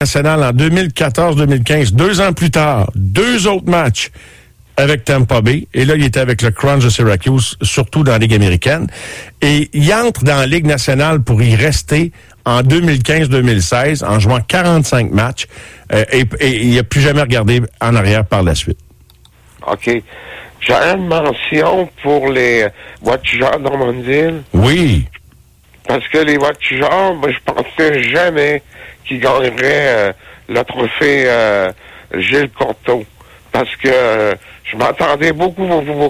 nationale en 2014-2015. 2 ans plus tard, 2 autres matchs avec Tampa Bay. Et là, il était avec le Crunch de Syracuse, surtout dans la Ligue américaine. Et il entre dans la Ligue nationale pour y rester en 2015-2016, en jouant 45 matchs. Et il n'a plus jamais regardé en arrière par la suite. OK. J'ai une mention pour les Voltigeurs de Drummondville. Oui. Parce que les Voltigeurs, moi, je pensais jamais qu'ils gagneraient le trophée Gilles Courteau. Parce que je m'attendais beaucoup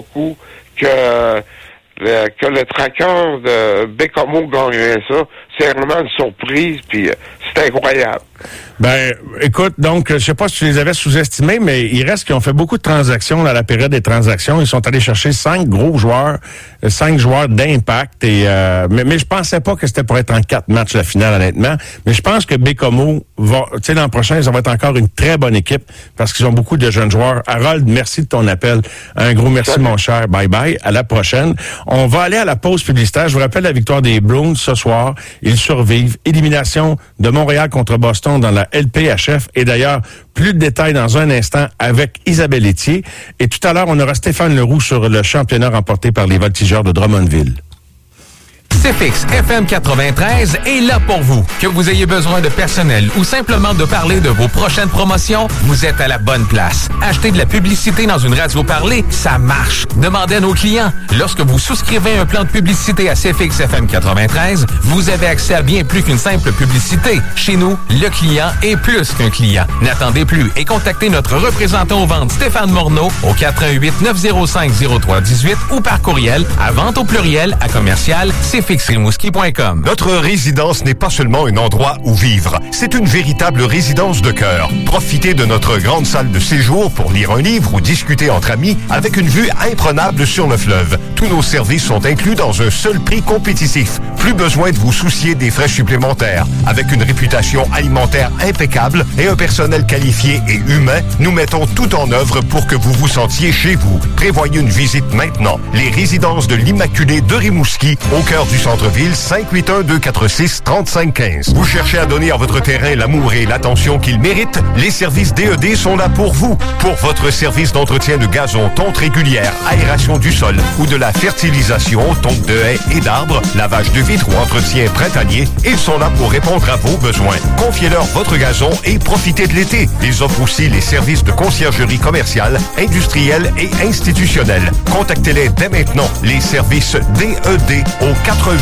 que le traqueur de Bécomo gagnerait ça. C'est vraiment une surprise, puis c'est incroyable. Ben, écoute, donc, je sais pas si tu les avais sous-estimés, mais il reste qu'ils ont fait beaucoup de transactions dans la période des transactions. Ils sont allés chercher 5 gros joueurs, 5 joueurs d'impact. Et mais je pensais pas que c'était pour être en 4 matchs la finale, honnêtement. Mais je pense que Bécomo va, tu sais, l'an prochain, ça va être encore une très bonne équipe parce qu'ils ont beaucoup de jeunes joueurs. Harold, merci de ton appel. Un gros merci, mon cher. Bye bye. À la prochaine. On va aller à la pause publicitaire. Je vous rappelle la victoire des Bruins ce soir. Ils survivent. Élimination de Montréal contre Boston dans la LPHF. Et d'ailleurs, plus de détails dans un instant avec Isabelle Etier. Et tout à l'heure, on aura Stéphane Leroux sur le championnat remporté par les Voltigeurs de Drummondville. CFX FM 93 est là pour vous. Que vous ayez besoin de personnel ou simplement de parler de vos prochaines promotions, vous êtes à la bonne place. Acheter de la publicité dans une radio parlée, ça marche. Demandez à nos clients. Lorsque vous souscrivez un plan de publicité à CFX FM 93, vous avez accès à bien plus qu'une simple publicité. Chez nous, le client est plus qu'un client. N'attendez plus et contactez notre représentant aux ventes Stéphane Morneau au 418-905-0318 ou par courriel à vente au pluriel à commercial cfxrimouski.com. Notre résidence n'est pas seulement un endroit où vivre, c'est une véritable résidence de cœur. Profitez de notre grande salle de séjour pour lire un livre ou discuter entre amis avec une vue imprenable sur le fleuve. Tous nos services sont inclus dans un seul prix compétitif. Plus besoin de vous soucier des frais supplémentaires. Avec une réputation alimentaire impeccable et un personnel qualifié et humain, nous mettons tout en œuvre pour que vous vous sentiez chez vous. Prévoyez une visite maintenant. Les résidences de l'Immaculée de Rimouski, au cœur du centre-ville, 581-246-3515. Vous cherchez à donner à votre terrain l'amour et l'attention qu'il mérite? Les services DED sont là pour vous. Pour votre service d'entretien de gazon, tonte régulière, aération du sol ou de la fertilisation, tonte de haies et d'arbres, lavage de vitres ou entretien printanier, ils sont là pour répondre à vos besoins. Confiez-leur votre gazon et profitez de l'été. Ils offrent aussi les services de conciergerie commerciale, industrielle et institutionnelle. Contactez-les dès maintenant. Les services DED au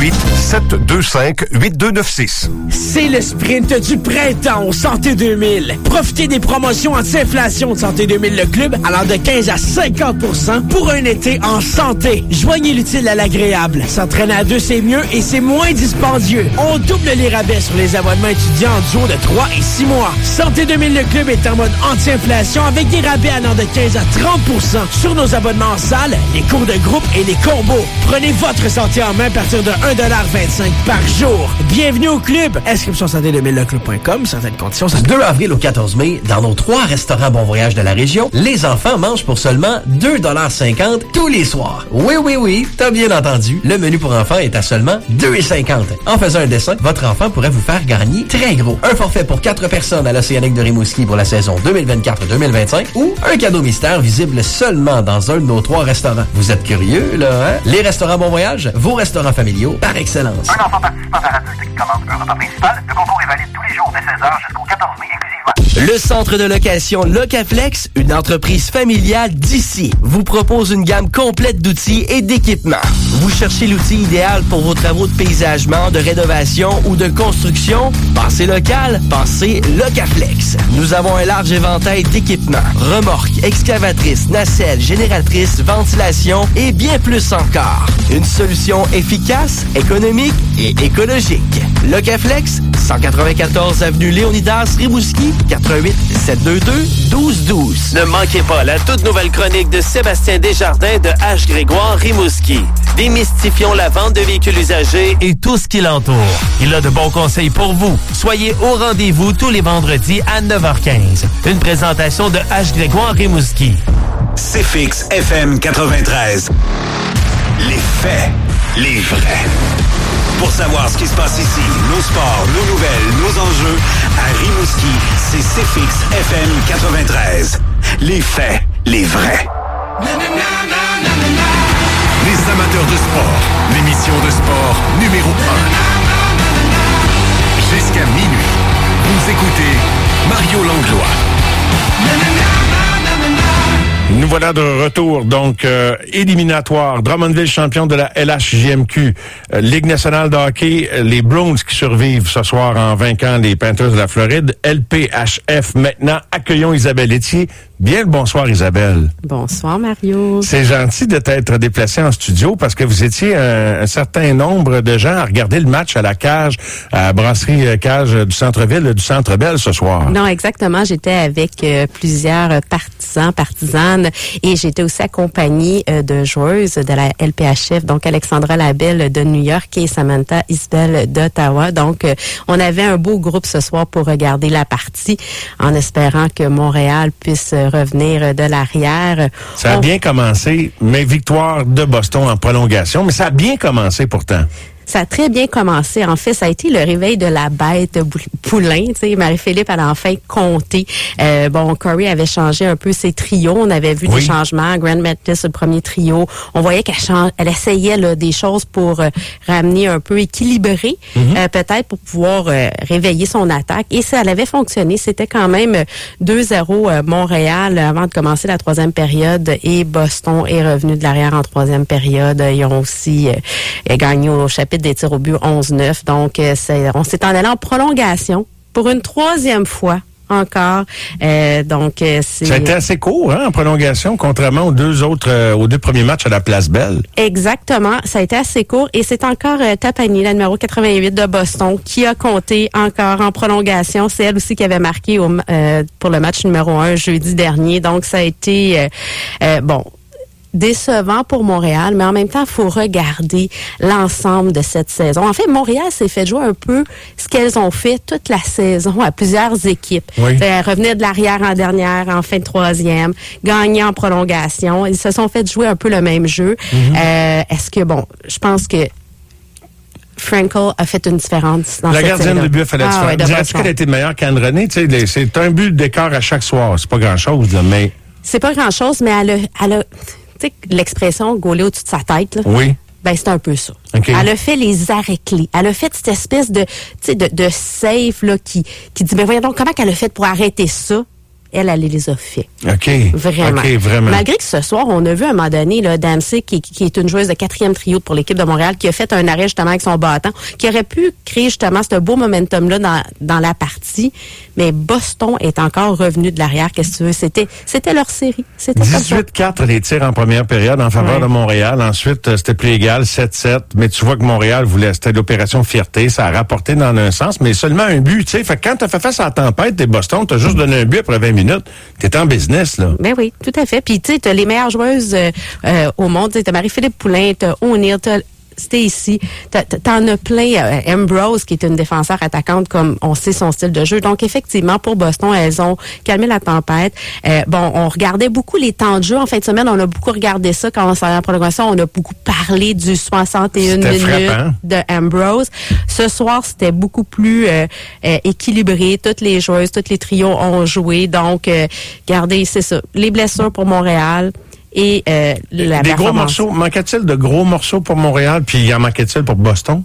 418-725-8296. C'est le sprint du printemps au Santé 2000. Profitez des promotions anti-inflation de Santé 2000 le club allant de 15 à 50% pour un été en santé. Joignez l'utile à l'agréable. S'entraîner à deux, c'est mieux et c'est moins dispendieux. On double les rabais sur les abonnements étudiants en duo de 3 et 6 mois. Santé 2000 le club est en mode anti-inflation avec des rabais allant de 15 à 30% sur nos abonnements en salle, les cours de groupe et les combos. Prenez votre santé en main à partir de 1,25$ par jour. Bienvenue au club. Inscription santé2000leclub.com. Certaines conditions. Du 2 avril au 14 mai, dans nos 3 restaurants Bon Voyage de la région, les enfants mangent pour seulement 2,50$ tous les soirs. Oui, t'as bien entendu. Le menu pour enfants est à seulement 2,50$. En faisant un dessin, votre enfant pourrait vous faire gagner très gros. Un forfait pour 4 personnes à l'Océanique de Rimouski pour la saison 2024-2025 ou un cadeau mystère visible seulement dans un de nos 3 restaurants. Vous êtes curieux, là, hein? Les restaurants Bon Voyage, vos restaurants familiaux par excellence. Un enfant participant par adulte qui commande un repas principal, le concours est valide tous les jours dès 16h jusqu'au 14 mai inclusivement. Le centre de location Locaflex, une entreprise familiale d'ici, vous propose une gamme complète d'outils et d'équipements. Vous cherchez l'outil idéal pour vos travaux de paysagement, de rénovation ou de construction? Pensez local, pensez Locaflex. Nous avons un large éventail d'équipements, remorques, excavatrices, nacelles, génératrices, ventilation et bien plus encore. Une solution efficace, économique et écologique. Locaflex, 194 avenue Léonidas, Rimouski, 88-722-1212. Ne manquez pas la toute nouvelle chronique de Sébastien Desjardins de H. Grégoire Rimouski. Démystifions la vente de véhicules usagés et tout ce qui l'entoure. Il a de bons conseils pour vous. Soyez au rendez-vous tous les vendredis à 9h15. Une présentation de H. Grégoire Rimouski. CFX FM 93. Les faits, les vrais. Pour savoir ce qui se passe ici, nos sports, nos nouvelles, nos enjeux, à Rimouski, c'est CFX FM 93. Les faits, les vrais. Les amateurs de sport, l'émission de sport numéro 1. Jusqu'à minuit, vous écoutez Mario Langlois. Nous voilà de retour, donc éliminatoire. Drummondville champion de la LHJMQ. Ligue nationale de hockey, les Browns qui survivent ce soir en vainquant les Panthers de la Floride. LPHF, maintenant, accueillons Isabelle Etier. Bien le bonsoir, Isabelle. Bonsoir, Mario. C'est gentil de t'être déplacé en studio parce que vous étiez un certain nombre de gens à regarder le match à la cage, à Brasserie Cage du centre-ville, du Centre Bell ce soir. Non, exactement. J'étais avec plusieurs partisanes et j'étais aussi accompagnée de joueuses de la LPHF, donc Alexandra Labelle de New York et Samantha Isbell d'Ottawa. Donc, on avait un beau groupe ce soir pour regarder la partie en espérant que Montréal puisse revenir de l'arrière. Ça a bien commencé, mais victoire de Boston en prolongation, mais ça a bien commencé pourtant. Ça a très bien commencé. En fait, ça a été le réveil de la bête poulain. Tu sais, Marie-Philippe a enfin compté. Corey avait changé un peu ses trios. On avait vu des changements. Grant Mettis, le premier trio. On voyait qu'elle essayait là, des choses pour ramener un peu équilibré, peut-être pour pouvoir réveiller son attaque. Et ça avait fonctionné. C'était quand même 2-0 Montréal avant de commencer la troisième période. Et Boston est revenu de l'arrière en troisième période. Ils ont aussi gagné au chapitre des tirs au but 11-9. Donc, on s'est en allé en prolongation pour une troisième fois encore. Ça a été assez court, en prolongation, contrairement aux deux premiers matchs à la Place Belle. Exactement. Ça a été assez court. Et c'est encore Tapani, la numéro 88 de Boston, qui a compté encore en prolongation. C'est elle aussi qui avait marqué pour le match numéro 1 jeudi dernier. Donc, ça a été décevant pour Montréal, mais en même temps, il faut regarder l'ensemble de cette saison. En fait, Montréal s'est fait jouer un peu ce qu'elles ont fait toute la saison à plusieurs équipes. Oui. Revenir de l'arrière en dernière, en fin de troisième, gagner en prolongation. Ils se sont fait jouer un peu le même jeu. Je pense que Frankel a fait une différence dans cette série. La gardienne de but a fait la différence. Est-ce qu'elle a été meilleure qu'Anne René? C'est un but d'écart à chaque soir. C'est pas grand-chose, là, mais... C'est pas grand-chose, mais elle a tu sais, l'expression « gauler au-dessus de sa tête », là. Oui. Ben, c'est un peu ça. Okay. Elle a fait les arrêts-clés. Elle a fait cette espèce de safe, là, qui dit, mais voyons donc, comment qu'elle a fait pour arrêter ça? Elle les a fait. OK. Vraiment. OK, vraiment. Malgré que ce soir, on a vu à un moment donné, là, Dempsey, qui est une joueuse de 4e trio pour l'équipe de Montréal, qui a fait un arrêt justement avec son bâton, qui aurait pu créer justement ce beau momentum-là dans la partie. Mais Boston est encore revenu de l'arrière. Qu'est-ce que tu veux? C'était leur série. C'était 18-4 les tirs en première période en faveur de Montréal. Ensuite, c'était plus égal, 7-7. Mais tu vois que Montréal c'était l'opération fierté. Ça a rapporté dans un sens, mais seulement un but, tu sais. Fait que quand t'as fait face à la tempête des Boston, t'as juste donné un but après 20 minutes. T'es en business, là. Ben oui, tout à fait. Puis, tu sais, t'as les meilleures joueuses au monde. T'as Marie-Philippe Poulin, t'as O'Neill, t'as Stacy, t'en as plein. Ambrose, qui est une défenseur attaquante, comme on sait son style de jeu. Donc, effectivement, pour Boston, elles ont calmé la tempête. On regardait beaucoup les temps de jeu. En fin de semaine, on a beaucoup regardé ça quand on s'en allait en prolongation. On a beaucoup parlé du 61 minutes de Ambrose. Ce soir, c'était beaucoup plus équilibré. Toutes les joueuses, tous les trios ont joué. Donc, regardez, c'est ça. Les blessures pour Montréal. Et la des gros morceaux. Manquait-il de gros morceaux pour Montréal, puis il en manquait-il pour Boston?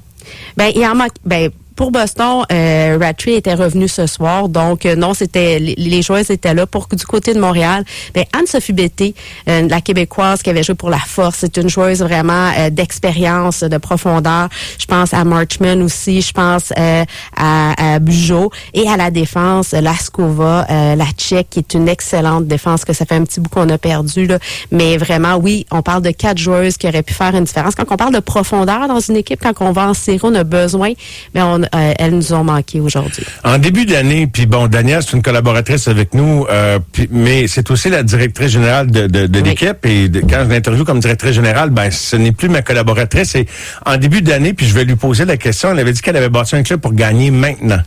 Pour Boston, Rattray était revenu ce soir, donc non, c'était les joueuses étaient là. Pour du côté de Montréal, Anne-Sophie Bété, la Québécoise qui avait joué pour la Force, c'est une joueuse vraiment d'expérience, de profondeur. Je pense à Marchman aussi, je pense à Bugeaud et à la défense, Laskova, la Tchèque, qui est une excellente défense que ça fait un petit bout qu'on a perdu là, mais vraiment oui, on parle de 4 joueuses qui auraient pu faire une différence. Quand on parle de profondeur dans une équipe, quand on va en série, on a besoin, mais elles nous ont manqué aujourd'hui. En début d'année, puis bon, Danielle, c'est une collaboratrice avec nous, mais c'est aussi la directrice générale de l'équipe. Et quand je l'interviewe comme directrice générale, ce n'est plus ma collaboratrice. Et en début d'année, puis je vais lui poser la question, elle avait dit qu'elle avait bâti un club pour gagner maintenant.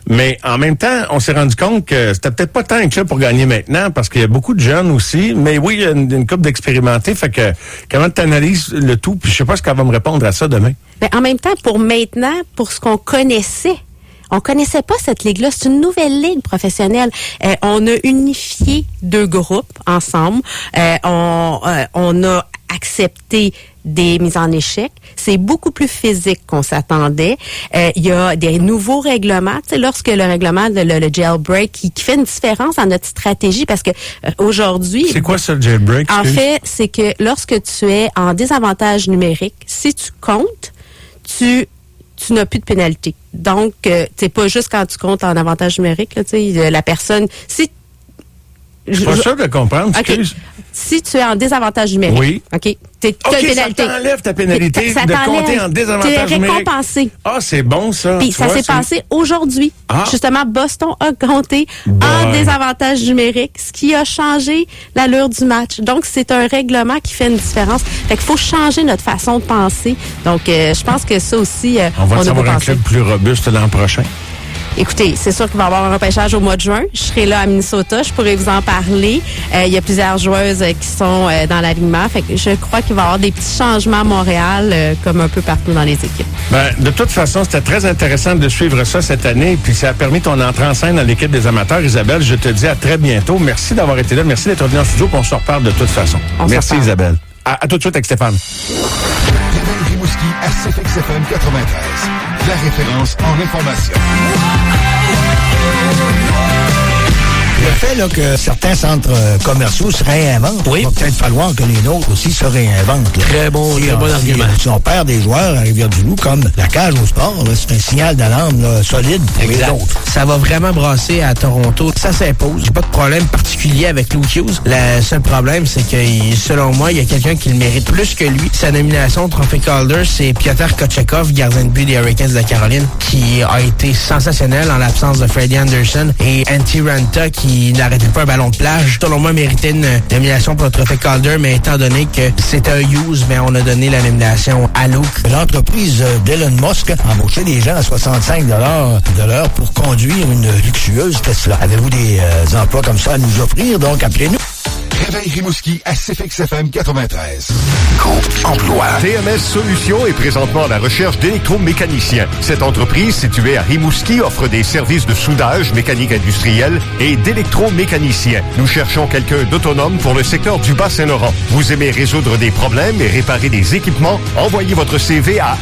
Mais en même temps, on s'est rendu compte que c'était peut-être pas tant que ça pour gagner maintenant, parce qu'il y a beaucoup de jeunes aussi. Mais oui, il y a une couple d'expérimentés. Fait que comment tu analyses le tout? Puis je sais pas ce qu'elle va me répondre à ça demain. Ben, en même temps, pour maintenant, pour ce qu'on connaissait, on connaissait pas cette ligue-là. C'est une nouvelle ligue professionnelle. On a unifié 2 groupes ensemble. On a accepté des mises en échec. C'est beaucoup plus physique qu'on s'attendait. Il y a des nouveaux règlements. Tu sais, lorsque le règlement, le jailbreak, qui fait une différence dans notre stratégie, parce que aujourd'hui... C'est quoi ça, le jailbreak? En fait, c'est que lorsque tu es en désavantage numérique, si tu comptes, tu n'as plus de pénalité. Donc, c'est pas juste quand tu comptes en avantage numérique, là, tu sais, la personne... Je suis pas sûr de comprendre. Okay. Si tu es en désavantage numérique, oui. OK, t'as une pénalité. Ça t'enlève ta pénalité de compter en désavantage numérique. T'es récompensé. Ah, c'est bon, ça. Puis ça s'est passé aujourd'hui. Ah. Justement, Boston a compté en désavantage numérique, ce qui a changé l'allure du match. Donc, c'est un règlement qui fait une différence. Fait qu'il faut changer notre façon de penser. Donc, je pense que ça aussi, on va avoir un club plus robuste l'an prochain. Écoutez, c'est sûr qu'il va y avoir un repêchage au mois de juin. Je serai là à Minnesota. Je pourrai vous en parler. Il y a plusieurs joueuses qui sont dans l'alignement. Fait que je crois qu'il va y avoir des petits changements à Montréal, comme un peu partout dans les équipes. Ben, de toute façon, c'était très intéressant de suivre ça cette année. Puis ça a permis ton entrée en scène dans l'équipe des amateurs. Isabelle, je te dis à très bientôt. Merci d'avoir été là. Merci d'être venu en studio. On se reparle de toute façon. Merci, Isabelle. À tout de suite avec Stéphane. Rimouski à CFX FM 93. La référence en information. Le fait là, que certains centres commerciaux se réinventent, il va peut-être falloir que les nôtres aussi se réinventent. Là. Très bon argument. Si on perd des joueurs à Rivière-du-Loup, comme la cage au sport, là, c'est un signal d'alarme là, solide pour les autres. Ça va vraiment brasser à Toronto. Ça s'impose. J'ai pas de problème particulier avec Luke Hughes. Le seul problème, c'est que, selon moi, il y a quelqu'un qui le mérite plus que lui. Sa nomination au Trophée Calder, c'est Piotr Kochetkov, gardien de but des Hurricanes de la Caroline, qui a été sensationnel en l'absence de Freddie Anderson, et Antti Raanta, qui n'arrêtait pas un ballon de plage. Selon moi, méritait une nomination pour le Trophée Calder, mais étant donné que c'était un Hughes, mais on a donné la nomination à Luke. L'entreprise d'Elon Musk a embauché des gens à 65 $ de l'heure pour conduire une luxueuse Tesla. Avez-vous des emplois comme ça à nous offrir? Donc, appelez-nous. Réveil Rimouski à CFX FM 93. Groupe Emploi. TMS Solutions est présentement à la recherche d'électromécaniciens. Cette entreprise située à Rimouski offre des services de soudage, mécanique industrielle et d'électromécanicien. Nous cherchons quelqu'un d'autonome pour le secteur du Bas-Saint-Laurent. Vous aimez résoudre des problèmes et réparer des équipements? Envoyez votre CV à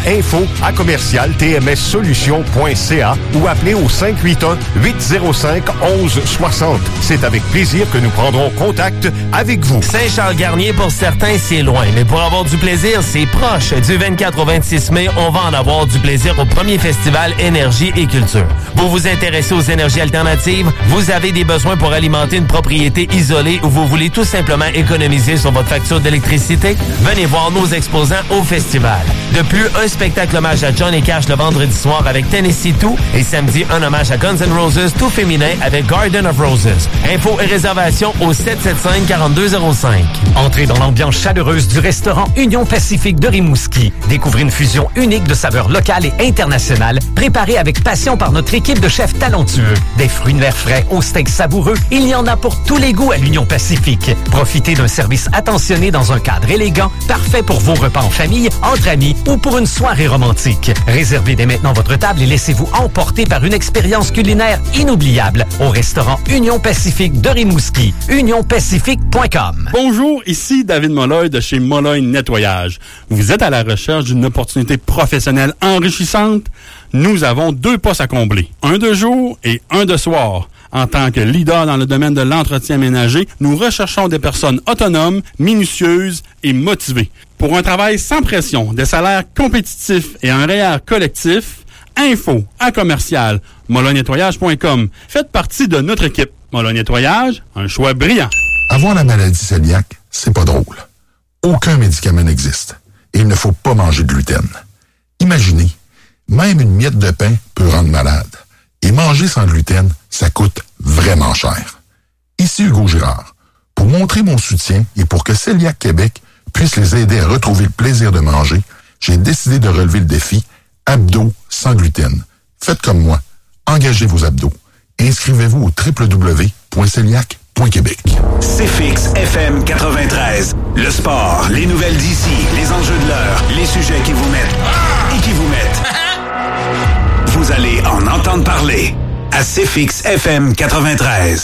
info@tmssolutions.ca ou appelez au 581-805-1160. C'est avec plaisir que nous prendrons contact avec vous. Saint-Charles-Garnier, pour certains, c'est loin. Mais pour avoir du plaisir, c'est proche. Du 24 au 26 mai, on va en avoir du plaisir au premier festival Énergie et Culture. Vous vous intéressez aux énergies alternatives? Vous avez des besoins pour alimenter une propriété isolée ou vous voulez tout simplement économiser sur votre facture d'électricité? Venez voir nos exposants au festival. De plus, un spectacle hommage à Johnny Cash le vendredi soir avec Tennessee 2 et samedi, un hommage à Guns N' Roses tout féminin avec Garden of Roses. Infos et réservations au 775-4205. Entrez dans l'ambiance chaleureuse du restaurant Union Pacifique de Rimouski. Découvrez une fusion unique de saveurs locales et internationales, préparée avec passion par notre équipe de chefs talentueux. Des fruits de mer frais au steak savoureux, il y en a pour tous les goûts à l'Union Pacifique. Profitez d'un service attentionné dans un cadre élégant, parfait pour vos repas en famille, entre amis ou pour une soirée romantique. Réservez dès maintenant votre table et laissez-vous emporter par une expérience culinaire inoubliable au restaurant Union Pacifique de Rimouski. UnionPacifique.com. Bonjour, ici David Molloy de chez Molloy Nettoyage. Vous êtes à la recherche d'une opportunité professionnelle enrichissante? Nous avons 2 postes à combler, un de jour et un de soir. En tant que leader dans le domaine de l'entretien ménager, nous recherchons des personnes autonomes, minutieuses et motivées. Pour un travail sans pression, des salaires compétitifs et un REER collectif, info@commercial-molloynettoyage.com. Faites partie de notre équipe. Molloy Nettoyage, un choix brillant. Avoir la maladie cœliaque, c'est pas drôle. Aucun médicament n'existe. Et il ne faut pas manger de gluten. Imaginez, même une miette de pain peut rendre malade. Et manger sans gluten, ça coûte vraiment cher. Ici Hugo Girard. Pour montrer mon soutien et pour que Cœliaque Québec puisse les aider à retrouver le plaisir de manger, j'ai décidé de relever le défi Abdos sans gluten. Faites comme moi. engagez vos abdos. Inscrivez-vous au www.celiac.québec. CFX FM 93. Le sport, les nouvelles d'ici, les enjeux de l'heure, les sujets qui vous mettent et qui vous mettent. Vous allez en entendre parler à CFX FM 93.